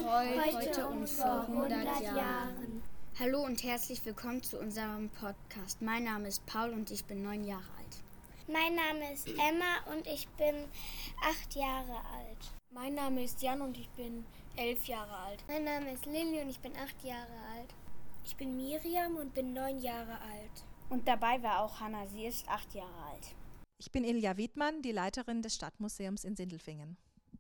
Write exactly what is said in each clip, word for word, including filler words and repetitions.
Heute, Heute und vor hundert Jahren. Hallo und herzlich willkommen zu unserem Podcast. Mein Name ist Paul und ich bin neun Jahre alt. Mein Name ist Emma und ich bin acht Jahre alt. Mein Name ist Jan und ich bin elf Jahre alt. Mein Name ist Lilly und ich bin acht Jahre alt. Ich bin Miriam und bin neun Jahre alt. Und dabei war auch Hanna, sie ist acht Jahre alt. Ich bin Ilja Wiedmann, die Leiterin des Stadtmuseums in Sindelfingen.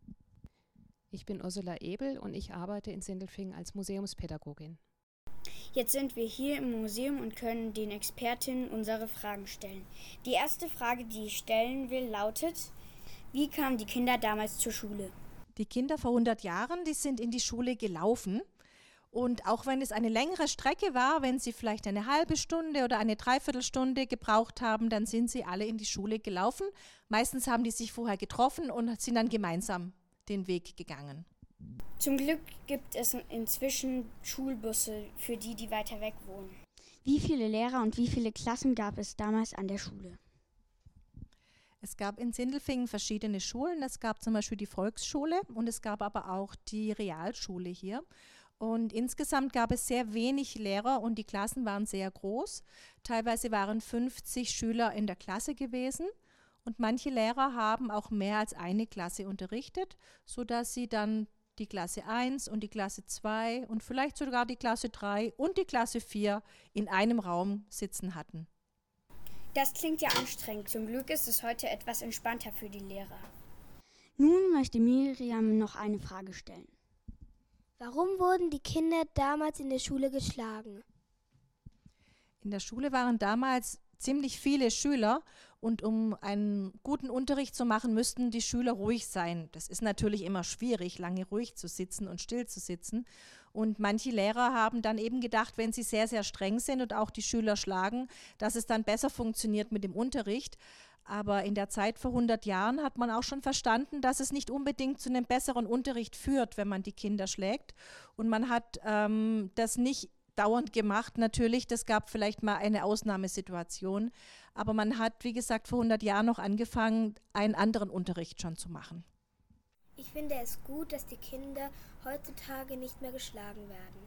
Ich bin Ursula Ebel und ich arbeite in Sindelfingen als Museumspädagogin. Jetzt sind wir hier im Museum und können den Expertinnen unsere Fragen stellen. Die erste Frage, die ich stellen will, lautet: Wie kamen die Kinder damals zur Schule? Die Kinder vor hundert Jahren, die sind in die Schule gelaufen. Und auch wenn es eine längere Strecke war, wenn sie vielleicht eine halbe Stunde oder eine Dreiviertelstunde gebraucht haben, dann sind sie alle in die Schule gelaufen. Meistens haben die sich vorher getroffen und sind dann gemeinsam den Weg gegangen. Zum Glück gibt es inzwischen Schulbusse für die, die weiter weg wohnen. Wie viele Lehrer und wie viele Klassen gab es damals an der Schule? Es gab in Sindelfingen verschiedene Schulen. Es gab zum Beispiel die Volksschule und es gab aber auch die Realschule hier. Und insgesamt gab es sehr wenig Lehrer und die Klassen waren sehr groß. Teilweise waren fünfzig Schüler in der Klasse gewesen. Und manche Lehrer haben auch mehr als eine Klasse unterrichtet, sodass sie dann die Klasse eins und die Klasse zwei und vielleicht sogar die Klasse drei und die Klasse vier in einem Raum sitzen hatten. Das klingt ja anstrengend. Zum Glück ist es heute etwas entspannter für die Lehrer. Nun möchte Miriam noch eine Frage stellen. Warum wurden die Kinder damals in der Schule geschlagen? In der Schule waren damals ziemlich viele Schüler und um einen guten Unterricht zu machen, müssten die Schüler ruhig sein. Das ist natürlich immer schwierig, lange ruhig zu sitzen und still zu sitzen. Und manche Lehrer haben dann eben gedacht, wenn sie sehr, sehr streng sind und auch die Schüler schlagen, dass es dann besser funktioniert mit dem Unterricht. Aber in der Zeit vor hundert Jahren hat man auch schon verstanden, dass es nicht unbedingt zu einem besseren Unterricht führt, wenn man die Kinder schlägt. Und man hat ähm, das nicht dauernd gemacht, natürlich, das gab vielleicht mal eine Ausnahmesituation, aber man hat, wie gesagt, vor hundert Jahren noch angefangen, einen anderen Unterricht schon zu machen. Ich finde es gut, dass die Kinder heutzutage nicht mehr geschlagen werden.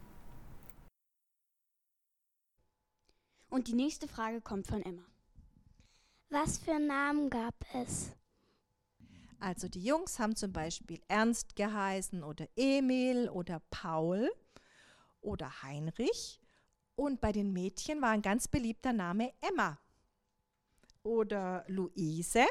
Und die nächste Frage kommt von Emma. Was für Namen gab es? Also die Jungs haben zum Beispiel Ernst geheißen oder Emil oder Paul oder Heinrich. Und bei den Mädchen war ein ganz beliebter Name Emma oder Luise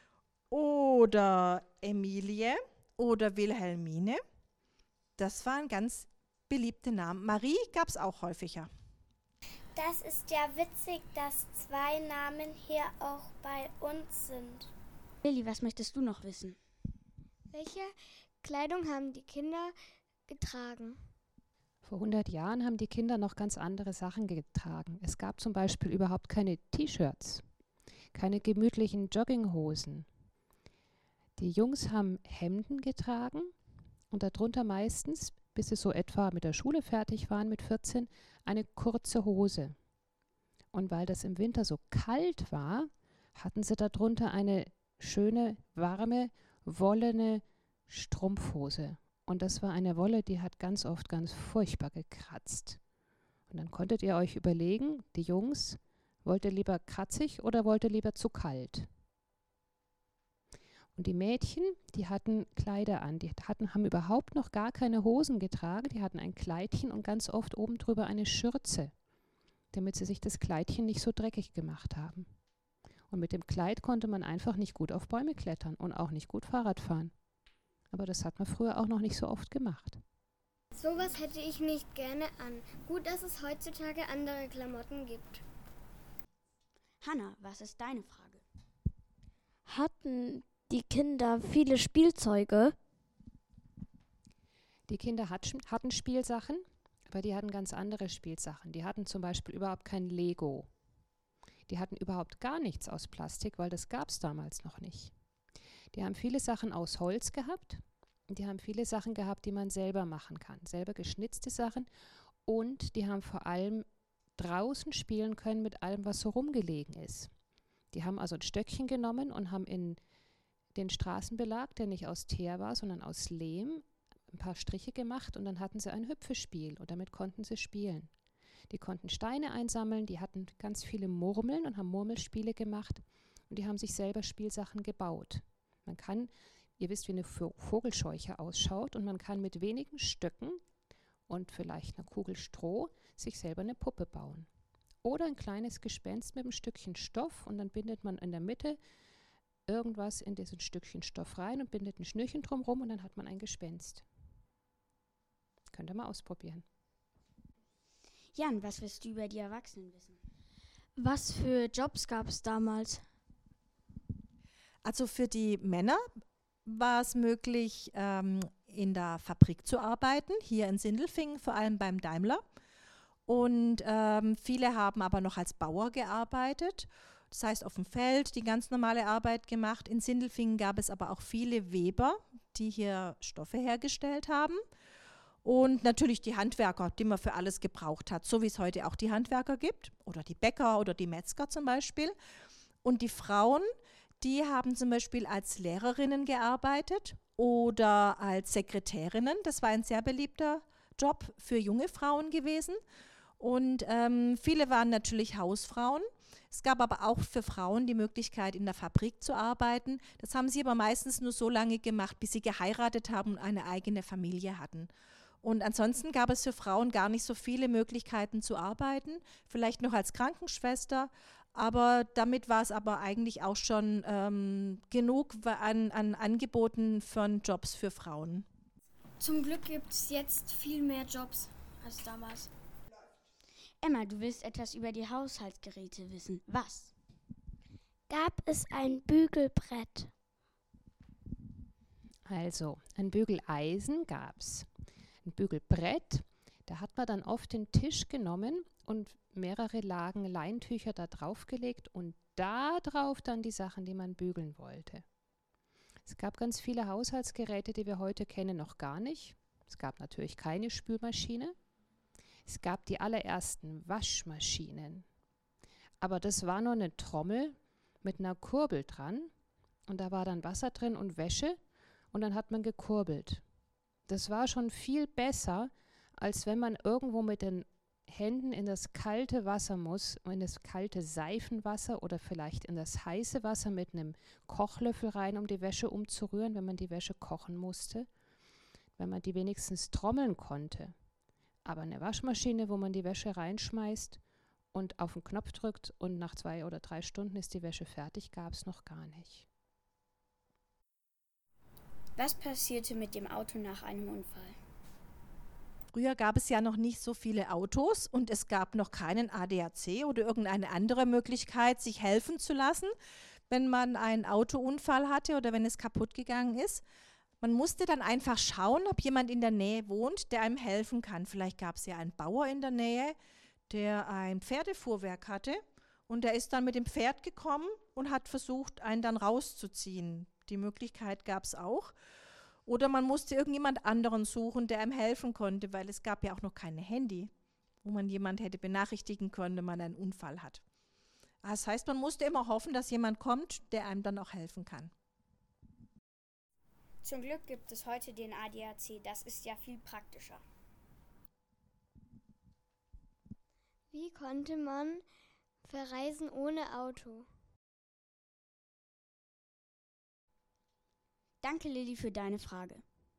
oder Emilie oder Wilhelmine. Das waren ganz beliebte Namen. Marie gab es auch häufiger. Das ist ja witzig, dass zwei Namen hier auch bei uns sind. Lilly, was möchtest du noch wissen? Welche Kleidung haben die Kinder getragen? Vor hundert Jahren haben die Kinder noch ganz andere Sachen getragen. Es gab zum Beispiel überhaupt keine T-Shirts, keine gemütlichen Jogginghosen. Die Jungs haben Hemden getragen und darunter meistens, bis sie so etwa mit der Schule fertig waren mit vierzehn, eine kurze Hose. Und weil das im Winter so kalt war, hatten sie darunter eine schöne, warme, wollene Strumpfhose. Und das war eine Wolle, die hat ganz oft ganz furchtbar gekratzt. Und dann konntet ihr euch überlegen, die Jungs, wollt ihr lieber kratzig oder wollt ihr lieber zu kalt? Und die Mädchen, die hatten Kleider an, die hatten, haben überhaupt noch gar keine Hosen getragen, die hatten ein Kleidchen und ganz oft oben drüber eine Schürze, damit sie sich das Kleidchen nicht so dreckig gemacht haben. Und mit dem Kleid konnte man einfach nicht gut auf Bäume klettern und auch nicht gut Fahrrad fahren. Aber das hat man früher auch noch nicht so oft gemacht. Sowas hätte ich nicht gerne an. Gut, dass es heutzutage andere Klamotten gibt. Hanna, was ist deine Frage? Hatten die Kinder viele Spielzeuge? Die Kinder hat, hatten Spielsachen, aber die hatten ganz andere Spielsachen. Die hatten zum Beispiel überhaupt kein Lego. Die hatten überhaupt gar nichts aus Plastik, weil das gab es damals noch nicht. Die haben viele Sachen aus Holz gehabt und die haben viele Sachen gehabt, die man selber machen kann. Selber geschnitzte Sachen und die haben vor allem draußen spielen können mit allem, was so rumgelegen ist. Die haben also ein Stöckchen genommen und haben in den Straßenbelag, der nicht aus Teer war, sondern aus Lehm, ein paar Striche gemacht und dann hatten sie ein Hüpfespiel und damit konnten sie spielen. Die konnten Steine einsammeln, die hatten ganz viele Murmeln und haben Murmelspiele gemacht und die haben sich selber Spielsachen gebaut. Man kann, ihr wisst, wie eine Vogelscheuche ausschaut und man kann mit wenigen Stöcken und vielleicht einer Kugel Stroh sich selber eine Puppe bauen. Oder ein kleines Gespenst mit einem Stückchen Stoff und dann bindet man in der Mitte irgendwas in dieses Stückchen Stoff rein und bindet ein Schnürchen drumherum und dann hat man ein Gespenst. Könnt ihr mal ausprobieren. Jan, was willst du über die Erwachsenen wissen? Was für Jobs gab es damals? Also für die Männer war es möglich, ähm, in der Fabrik zu arbeiten, hier in Sindelfingen, vor allem beim Daimler. Und ähm, viele haben aber noch als Bauer gearbeitet. Das heißt, auf dem Feld die ganz normale Arbeit gemacht. In Sindelfingen gab es aber auch viele Weber, die hier Stoffe hergestellt haben. Und natürlich die Handwerker, die man für alles gebraucht hat, so wie es heute auch die Handwerker gibt. Oder die Bäcker oder die Metzger zum Beispiel. Und die Frauen, die haben zum Beispiel als Lehrerinnen gearbeitet oder als Sekretärinnen. Das war ein sehr beliebter Job für junge Frauen gewesen. Und ähm, viele waren natürlich Hausfrauen. Es gab aber auch für Frauen die Möglichkeit, in der Fabrik zu arbeiten. Das haben sie aber meistens nur so lange gemacht, bis sie geheiratet haben und eine eigene Familie hatten. Und ansonsten gab es für Frauen gar nicht so viele Möglichkeiten zu arbeiten, vielleicht noch als Krankenschwester, aber damit war es aber eigentlich auch schon ähm, genug an, an Angeboten von Jobs für Frauen. Zum Glück gibt es jetzt viel mehr Jobs als damals. Emma, du willst etwas über die Haushaltsgeräte wissen. Was? Gab es ein Bügelbrett? Also, ein Bügeleisen gab es. Ein Bügelbrett, da hat man dann oft den Tisch genommen und mehrere Lagen Leintücher da drauf gelegt und da drauf dann die Sachen, die man bügeln wollte. Es gab ganz viele Haushaltsgeräte, die wir heute kennen, noch gar nicht. Es gab natürlich keine Spülmaschine. Es gab die allerersten Waschmaschinen. Aber das war nur eine Trommel mit einer Kurbel dran und da war dann Wasser drin und Wäsche und dann hat man gekurbelt. Das war schon viel besser, als wenn man irgendwo mit den Händen in das kalte Wasser muss, in das kalte Seifenwasser oder vielleicht in das heiße Wasser mit einem Kochlöffel rein, um die Wäsche umzurühren, wenn man die Wäsche kochen musste, wenn man die wenigstens trommeln konnte. Aber eine Waschmaschine, wo man die Wäsche reinschmeißt und auf den Knopf drückt und nach zwei oder drei Stunden ist die Wäsche fertig, gab es noch gar nicht. Was passierte mit dem Auto nach einem Unfall? Früher gab es ja noch nicht so viele Autos und es gab noch keinen A D A C oder irgendeine andere Möglichkeit, sich helfen zu lassen, wenn man einen Autounfall hatte oder wenn es kaputt gegangen ist. Man musste dann einfach schauen, ob jemand in der Nähe wohnt, der einem helfen kann. Vielleicht gab es ja einen Bauer in der Nähe, der ein Pferdefuhrwerk hatte und der ist dann mit dem Pferd gekommen und hat versucht, einen dann rauszuziehen. Die Möglichkeit gab es auch. Oder man musste irgendjemand anderen suchen, der einem helfen konnte, weil es gab ja auch noch keine Handy, wo man jemand hätte benachrichtigen können, wenn man einen Unfall hat. Das heißt, man musste immer hoffen, dass jemand kommt, der einem dann auch helfen kann. Zum Glück gibt es heute den A D A C, das ist ja viel praktischer. Wie konnte man verreisen ohne Auto? Danke, Lilly, für deine Frage.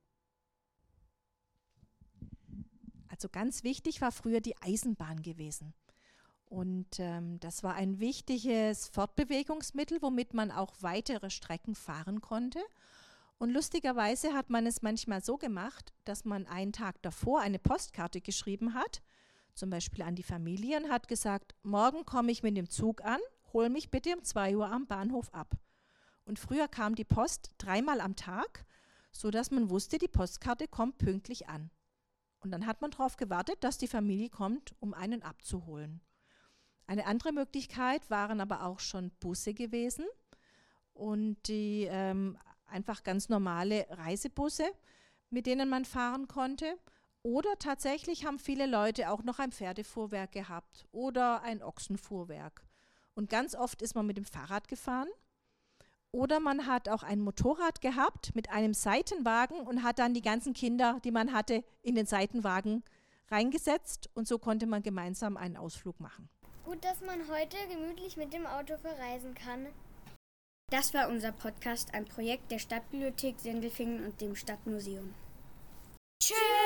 Also ganz wichtig war früher die Eisenbahn gewesen. Und ähm, das war ein wichtiges Fortbewegungsmittel, womit man auch weitere Strecken fahren konnte. Und lustigerweise hat man es manchmal so gemacht, dass man einen Tag davor eine Postkarte geschrieben hat, zum Beispiel an die Familie, und hat gesagt, morgen komme ich mit dem Zug an, hol mich bitte um zwei Uhr am Bahnhof ab. Und früher kam die Post dreimal am Tag, sodass man wusste, die Postkarte kommt pünktlich an. Und dann hat man darauf gewartet, dass die Familie kommt, um einen abzuholen. Eine andere Möglichkeit waren aber auch schon Busse gewesen und die ähm, einfach ganz normale Reisebusse, mit denen man fahren konnte. Oder tatsächlich haben viele Leute auch noch ein Pferdefuhrwerk gehabt oder ein Ochsenfuhrwerk. Und ganz oft ist man mit dem Fahrrad gefahren. Oder man hat auch ein Motorrad gehabt mit einem Seitenwagen und hat dann die ganzen Kinder, die man hatte, in den Seitenwagen reingesetzt und so konnte man gemeinsam einen Ausflug machen. Gut, dass man heute gemütlich mit dem Auto verreisen kann. Das war unser Podcast, ein Projekt der Stadtbibliothek Sindelfingen und dem Stadtmuseum. Tschüss!